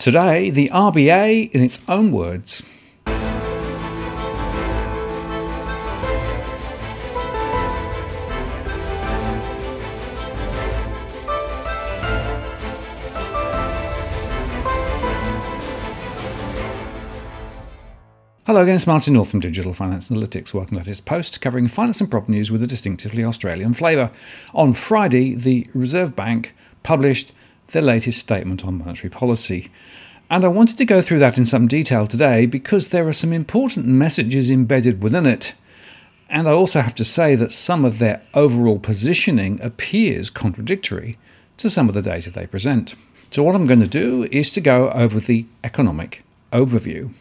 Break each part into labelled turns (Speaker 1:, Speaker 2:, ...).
Speaker 1: Today, the RBA in its own words. Hello again, it's Martin North from Digital Finance Analytics. Welcome to this post covering finance and property news with a distinctively Australian flavour. On Friday, the Reserve Bank published their latest statement on monetary policy. And I wanted to go through that in some detail today because there are some important messages embedded within it. And I also have to say that some of their overall positioning appears contradictory to some of the data they present. So what I'm going to do is to go over the economic overview.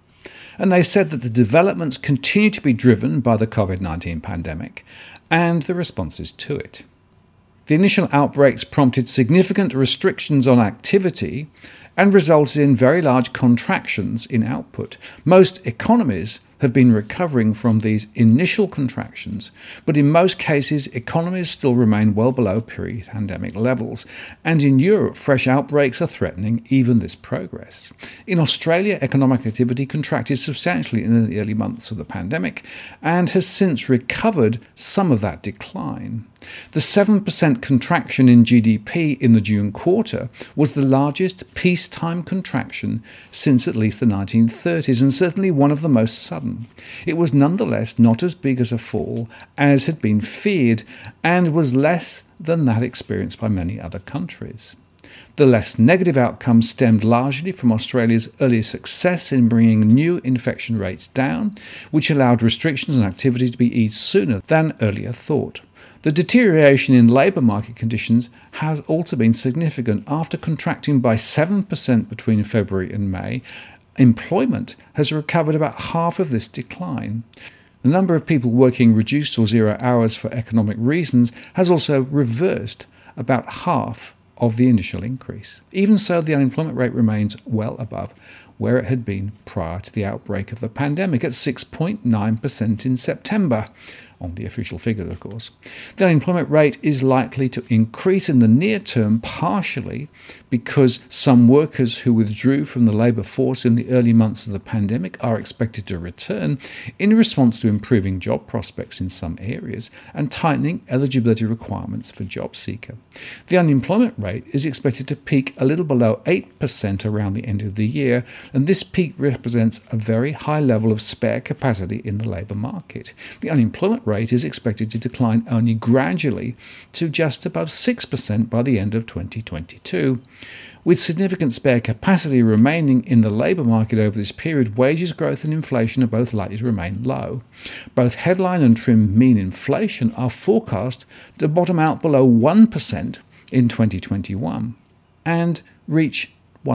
Speaker 1: And they said that the developments continue to be driven by the COVID-19 pandemic and the responses to it. The initial outbreaks prompted significant restrictions on activity and resulted in very large contractions in output. Most economies have been recovering from these initial contractions, but in most cases economies still remain well below pre-pandemic levels, and in Europe fresh outbreaks are threatening even this progress. In Australia, economic activity contracted substantially in the early months of the pandemic and has since recovered some of that decline. The 7% contraction in GDP in the June quarter was the largest peacetime contraction since at least the 1930s, and certainly one of the most sudden. It was nonetheless not as big as a fall as had been feared, and was less than that experienced by many other countries. The less negative outcome stemmed largely from Australia's earlier success in bringing new infection rates down, which allowed restrictions on activity to be eased sooner than earlier thought. The deterioration in labour market conditions has also been significant. After contracting by 7% between February and May, employment has recovered about half of this decline. The number of people working reduced or 0 hours for economic reasons has also reversed about half of the initial increase. Even so, the unemployment rate remains well above where it had been prior to the outbreak of the pandemic at 6.9% in September, on the official figures, of course. The unemployment rate is likely to increase in the near term, partially because some workers who withdrew from the labour force in the early months of the pandemic are expected to return in response to improving job prospects in some areas and tightening eligibility requirements for job seeker. The unemployment rate is expected to peak a little below 8% around the end of the year, and this peak represents a very high level of spare capacity in the labour market. The unemployment rate is expected to decline only gradually to just above 6% by the end of 2022. With significant spare capacity remaining in the labour market over this period, wages growth and inflation are both likely to remain low. Both headline and trim mean inflation are forecast to bottom out below 1% in 2021 and reach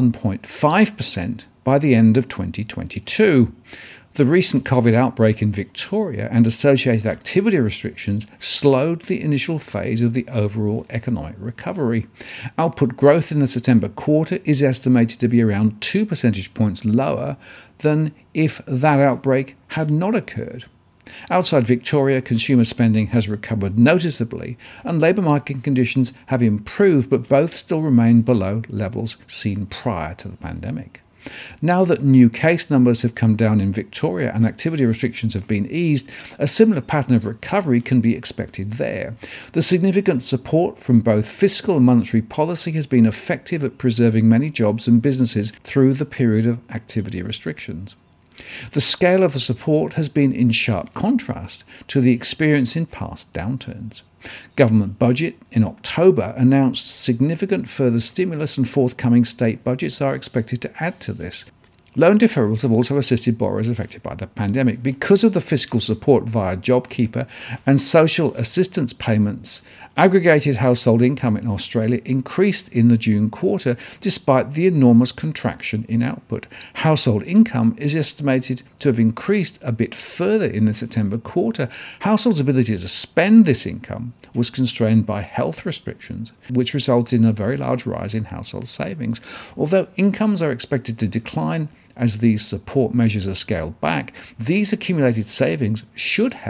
Speaker 1: 1.5% by the end of 2022. The recent COVID outbreak in Victoria and associated activity restrictions slowed the initial phase of the overall economic recovery. Output growth in the September quarter is estimated to be around 2 percentage points lower than if that outbreak had not occurred. Outside Victoria, consumer spending has recovered noticeably and labour market conditions have improved, but both still remain below levels seen prior to the pandemic. Now that new case numbers have come down in Victoria and activity restrictions have been eased, a similar pattern of recovery can be expected there. The significant support from both fiscal and monetary policy has been effective at preserving many jobs and businesses through the period of activity restrictions. The scale of the support has been in sharp contrast to the experience in past downturns. Government budget in October announced significant further stimulus, and forthcoming state budgets are expected to add to this. Loan deferrals have also assisted borrowers affected by the pandemic. Because of the fiscal support via JobKeeper and social assistance payments, aggregated household income in Australia increased in the June quarter despite the enormous contraction in output. Household income is estimated to have increased a bit further in the September quarter. Households' ability to spend this income was constrained by health restrictions, which resulted in a very large rise in household savings. Although incomes are expected to decline as these support measures are scaled back, these accumulated savings should help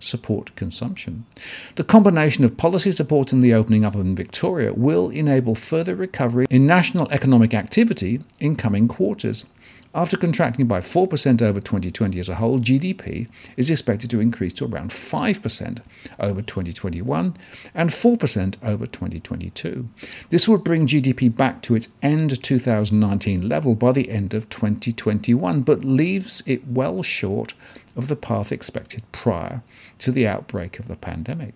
Speaker 1: support consumption. The combination of policy support and the opening up in Victoria will enable further recovery in national economic activity in coming quarters. After contracting by 4% over 2020 as a whole, GDP is expected to increase to around 5% over 2021 and 4% over 2022. This would bring GDP back to its end 2019 level by the end of 2021, but leaves it well short of the path expected prior to the outbreak of the pandemic.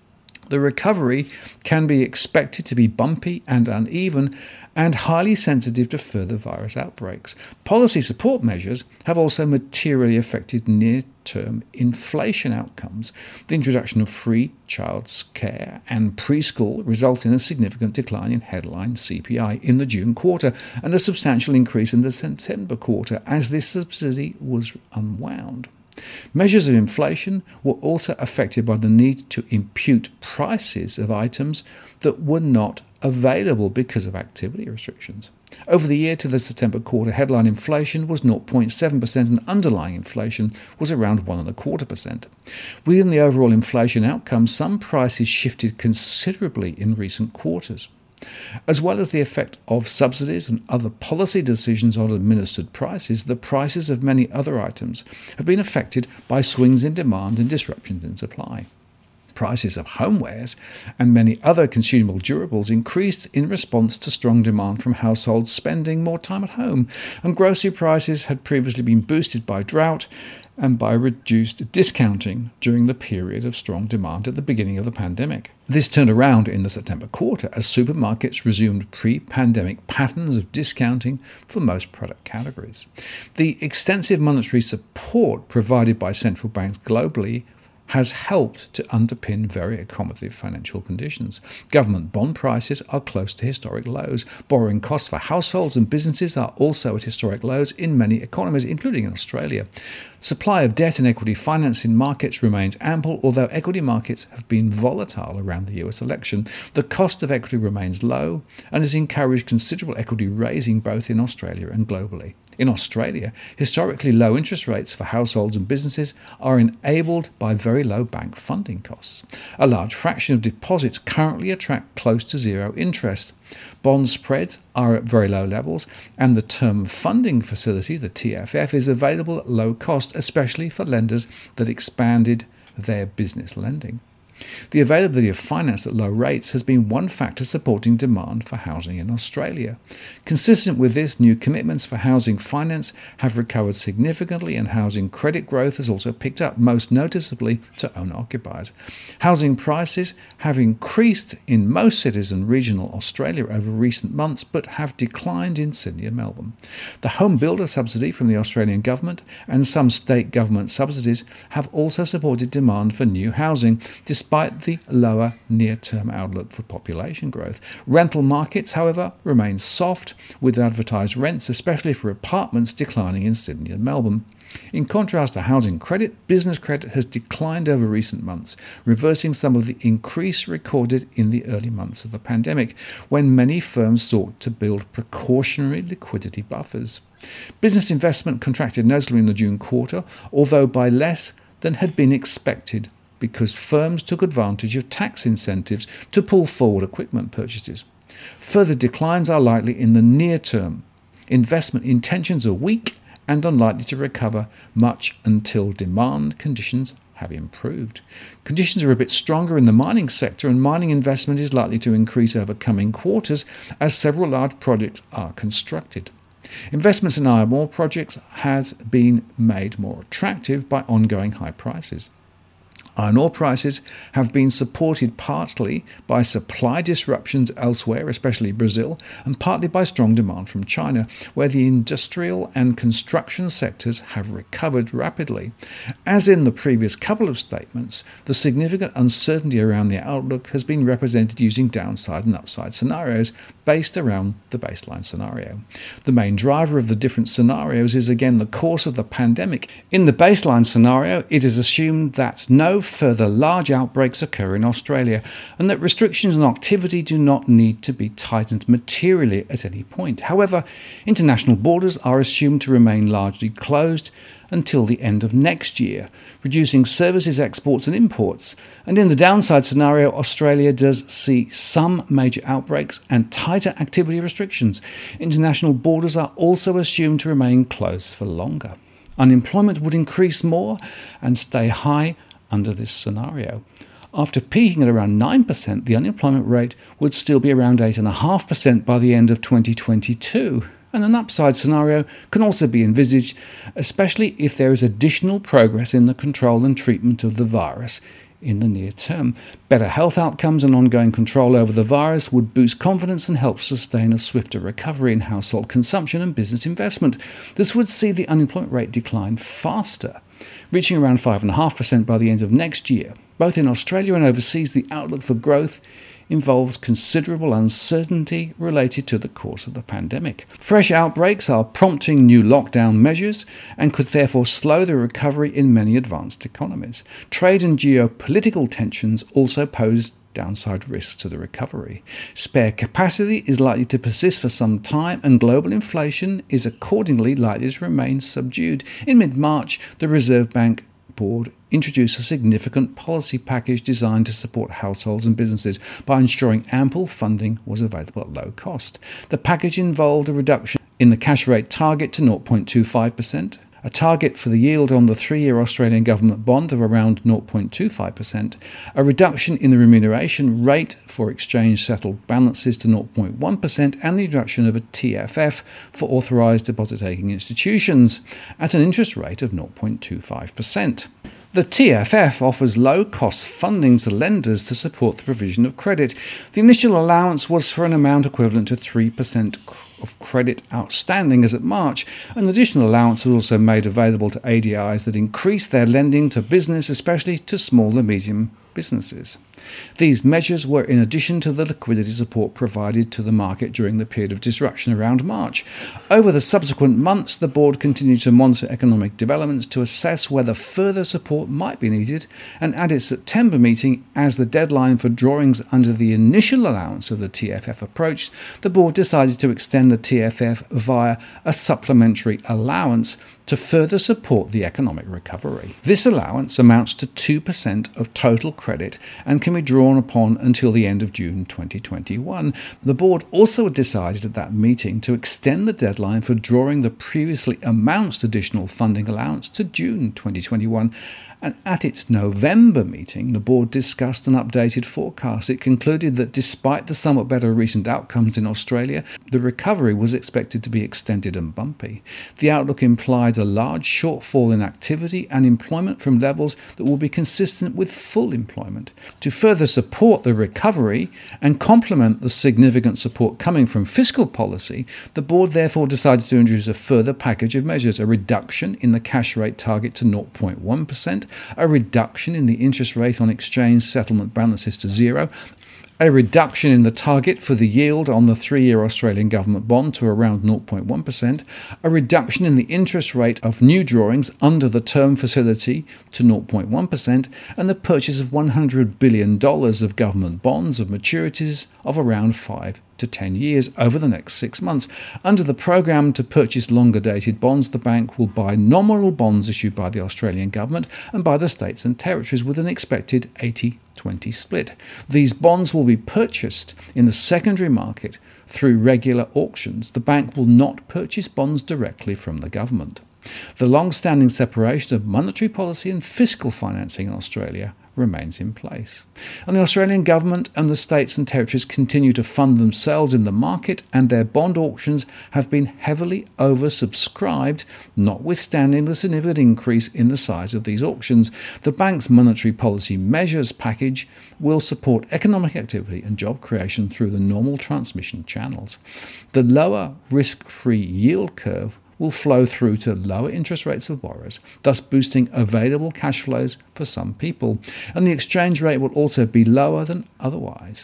Speaker 1: The recovery can be expected to be bumpy and uneven and highly sensitive to further virus outbreaks. Policy support measures have also materially affected near-term inflation outcomes. The introduction of free childcare and preschool resulted in a significant decline in headline CPI in the June quarter and a substantial increase in the September quarter as this subsidy was unwound. Measures of inflation were also affected by the need to impute prices of items that were not available because of activity restrictions. Over the year to the September quarter, headline inflation was 0.7% and underlying inflation was around 1.25%. Within the overall inflation outcome, some prices shifted considerably in recent quarters. As well as the effect of subsidies and other policy decisions on administered prices, the prices of many other items have been affected by swings in demand and disruptions in supply. Prices of homewares and many other consumable durables increased in response to strong demand from households spending more time at home, and grocery prices had previously been boosted by drought and by reduced discounting during the period of strong demand at the beginning of the pandemic. This turned around in the September quarter as supermarkets resumed pre-pandemic patterns of discounting for most product categories. The extensive monetary support provided by central banks globally has helped to underpin very accommodative financial conditions. Government bond prices are close to historic lows. Borrowing costs for households and businesses are also at historic lows in many economies, including in Australia. Supply of debt and equity financing markets remains ample, although equity markets have been volatile around the US election. The cost of equity remains low and has encouraged considerable equity raising both in Australia and globally. In Australia, historically low interest rates for households and businesses are enabled by very low bank funding costs. A large fraction of deposits currently attract close to zero interest. Bond spreads are at very low levels, and the Term Funding Facility, the TFF, is available at low cost, especially for lenders that expanded their business lending. The availability of finance at low rates has been one factor supporting demand for housing in Australia. Consistent with this, new commitments for housing finance have recovered significantly, and housing credit growth has also picked up, most noticeably to owner-occupiers. Housing prices have increased in most cities and regional Australia over recent months, but have declined in Sydney and Melbourne. The home builder subsidy from the Australian government and some state government subsidies have also supported demand for new housing, despite the lower near-term outlook for population growth. Rental markets, however, remain soft, with advertised rents, especially for apartments, declining in Sydney and Melbourne. In contrast to housing credit, business credit has declined over recent months, reversing some of the increase recorded in the early months of the pandemic, when many firms sought to build precautionary liquidity buffers. Business investment contracted notably in the June quarter, although by less than had been expected, because firms took advantage of tax incentives to pull forward equipment purchases. Further declines are likely in the near term. Investment intentions are weak and unlikely to recover much until demand conditions have improved. Conditions are a bit stronger in the mining sector, and mining investment is likely to increase over coming quarters as several large projects are constructed. Investments in iron ore projects has been made more attractive by ongoing high prices. Iron ore prices have been supported partly by supply disruptions elsewhere, especially Brazil, and partly by strong demand from China, where the industrial and construction sectors have recovered rapidly. As in the previous couple of statements, the significant uncertainty around the outlook has been represented using downside and upside scenarios based around the baseline scenario. The main driver of the different scenarios is again the course of the pandemic. In the baseline scenario, it is assumed that no further large outbreaks occur in Australia, and that restrictions on activity do not need to be tightened materially at any point. However, international borders are assumed to remain largely closed until the end of next year, reducing services exports and imports. And in the downside scenario, Australia does see some major outbreaks and tighter activity restrictions. International borders are also assumed to remain closed for longer. Unemployment would increase more and stay high under this scenario. After peaking at around 9%, the unemployment rate would still be around 8.5% by the end of 2022. And an upside scenario can also be envisaged, especially if there is additional progress in the control and treatment of the virus in the near term. Better health outcomes and ongoing control over the virus would boost confidence and help sustain a swifter recovery in household consumption and business investment. This would see the unemployment rate decline faster, reaching around 5.5% by the end of next year. Both in Australia and overseas, the outlook for growth involves considerable uncertainty related to the course of the pandemic. Fresh outbreaks are prompting new lockdown measures and could therefore slow the recovery in many advanced economies. Trade and geopolitical tensions also pose downside risks to the recovery. Spare capacity is likely to persist for some time, and global inflation is accordingly likely to remain subdued. In mid-March, the Reserve Bank Board introduced a significant policy package designed to support households and businesses by ensuring ample funding was available at low cost. The package involved a reduction in the cash rate target to 0.25%, a target for the yield on the 3-year Australian government bond of around 0.25%, a reduction in the remuneration rate for exchange-settled balances to 0.1%, and the introduction of a TFF for authorised deposit-taking institutions at an interest rate of 0.25%. The TFF offers low-cost funding to lenders to support the provision of credit. The initial allowance was for an amount equivalent to 3% of credit outstanding as at March. An additional allowance was also made available to ADIs that increase their lending to business, especially to small and medium businesses. These measures were in addition to the liquidity support provided to the market during the period of disruption around March. Over the subsequent months, the board continued to monitor economic developments to assess whether further support might be needed, and at its September meeting, as the deadline for drawings under the initial allowance of the TFF approached, the board decided to extend the TFF via a supplementary allowance to further support the economic recovery. This allowance amounts to 2% of total credit and can be drawn upon until the end of June 2021. The board also decided at that meeting to extend the deadline for drawing the previously announced additional funding allowance to June 2021. And at its November meeting, the board discussed an updated forecast. It concluded that despite the somewhat better recent outcomes in Australia, the recovery was expected to be extended and bumpy. The outlook implied a large shortfall in activity and employment from levels that will be consistent with full employment. To further support the recovery and complement the significant support coming from fiscal policy, the board therefore decided to introduce a further package of measures: a reduction in the cash rate target to 0.1%, a reduction in the interest rate on exchange settlement balances to 0%, a reduction in the target for the yield on the 3-year Australian government bond to around 0.1%, a reduction in the interest rate of new drawings under the term facility to 0.1%, and the purchase of $100 billion of government bonds of maturities of around 5 to 10 years over the next 6 months. Under the programme to purchase longer-dated bonds, the bank will buy nominal bonds issued by the Australian government and by the states and territories with an expected 80-20 split. These bonds will be purchased in the secondary market through regular auctions. The bank will not purchase bonds directly from the government. The long-standing separation of monetary policy and fiscal financing in Australia remains in place. And the Australian government and the states and territories continue to fund themselves in the market, and their bond auctions have been heavily oversubscribed, notwithstanding the significant increase in the size of these auctions. The bank's monetary policy measures package will support economic activity and job creation through the normal transmission channels. The lower risk-free yield curve will flow through to lower interest rates of borrowers, thus boosting available cash flows for some people, and the exchange rate will also be lower than otherwise.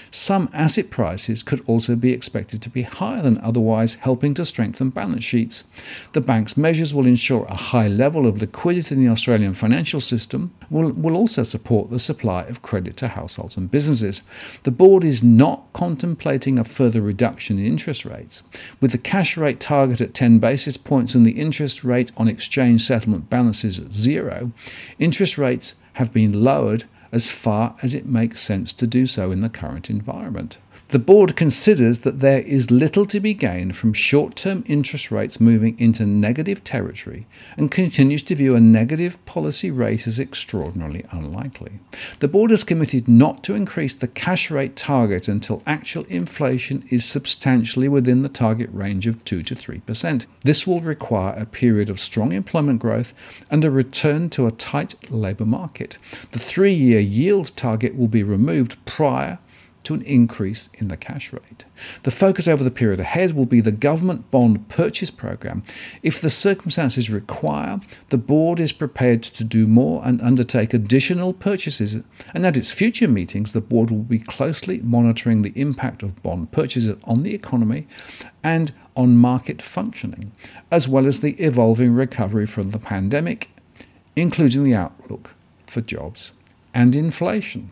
Speaker 1: Some asset prices could also be expected to be higher than otherwise, helping to strengthen balance sheets. The bank's measures will ensure a high level of liquidity in the Australian financial system, will also support the supply of credit to households and businesses. The board is not contemplating a further reduction in interest rates. With the cash rate target at 10 basis points and the interest rate on exchange settlement balances at 0, interest rates have been lowered as far as it makes sense to do so in the current environment. The board considers that there is little to be gained from short-term interest rates moving into negative territory and continues to view a negative policy rate as extraordinarily unlikely. The board is committed not to increase the cash rate target until actual inflation is substantially within the target range of 2 to 3%. This will require a period of strong employment growth and a return to a tight labour market. The 3-year yield target will be removed prior to an increase in the cash rate. The focus over the period ahead will be the government bond purchase program. If the circumstances require, the board is prepared to do more and undertake additional purchases, and at its future meetings the board will be closely monitoring the impact of bond purchases on the economy and on market functioning, as well as the evolving recovery from the pandemic, including the outlook for jobs and inflation.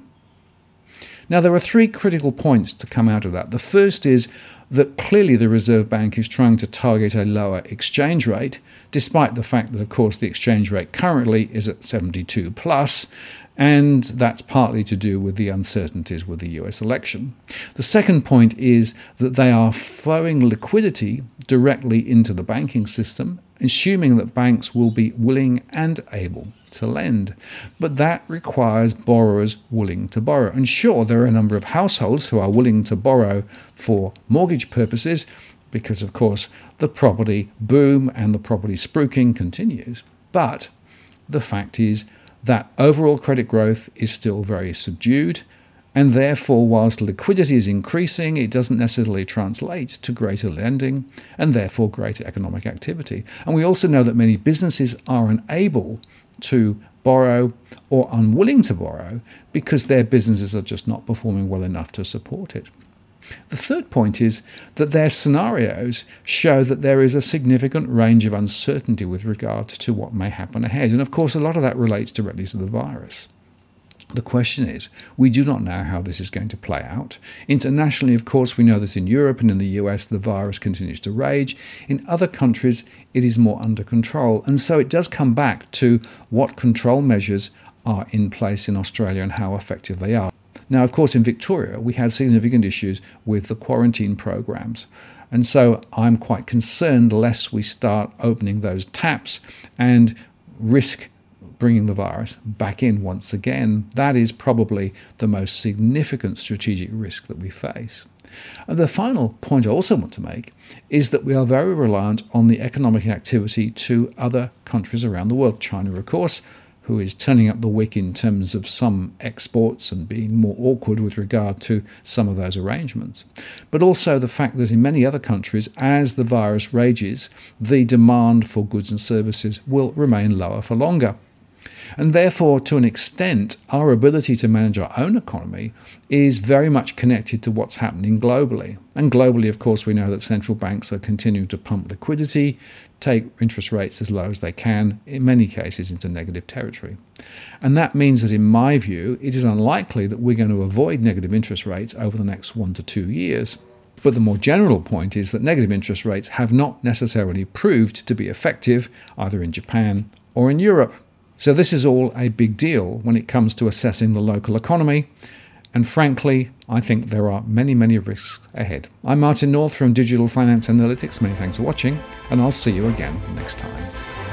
Speaker 1: Now, there are 3 critical points to come out of that. The first is that clearly the Reserve Bank is trying to target a lower exchange rate, despite the fact that, of course, the exchange rate currently is at 72 plus, and that's partly to do with the uncertainties with the US election. The second point is that they are flowing liquidity directly into the banking system, assuming that banks will be willing and able to lend. But that requires borrowers willing to borrow. And sure, there are a number of households who are willing to borrow for mortgage purposes because, of course, the property boom and the property spruiking continues. But the fact is that overall credit growth is still very subdued, and therefore, whilst liquidity is increasing, it doesn't necessarily translate to greater lending and therefore greater economic activity. And we also know that many businesses are unable to borrow or unwilling to borrow because their businesses are just not performing well enough to support it. The third point is that their scenarios show that there is a significant range of uncertainty with regard to what may happen ahead. And of course, a lot of that relates directly to the virus. The question is, we do not know how this is going to play out. Internationally, of course, we know that in Europe and in the US, the virus continues to rage. In other countries, it is more under control. And so it does come back to what control measures are in place in Australia and how effective they are. Now, of course, in Victoria, we had significant issues with the quarantine programs. And so I'm quite concerned lest we start opening those taps and risk bringing the virus back in once again. That is probably the most significant strategic risk that we face. And the final point I also want to make is that we are very reliant on the economic activity to other countries around the world. China, of course, who is turning up the wick in terms of some exports and being more awkward with regard to some of those arrangements. But also the fact that in many other countries, as the virus rages, the demand for goods and services will remain lower for longer. And therefore, to an extent, our ability to manage our own economy is very much connected to what's happening globally. And globally, of course, we know that central banks are continuing to pump liquidity, take interest rates as low as they can, in many cases into negative territory. And that means that, in my view, it is unlikely that we're going to avoid negative interest rates over the next 1 to 2 years. But the more general point is that negative interest rates have not necessarily proved to be effective either in Japan or in Europe. So this is all a big deal when it comes to assessing the local economy. And frankly, I think there are many, many risks ahead. I'm Martin North from Digital Finance Analytics. Many thanks for watching, and I'll see you again next time.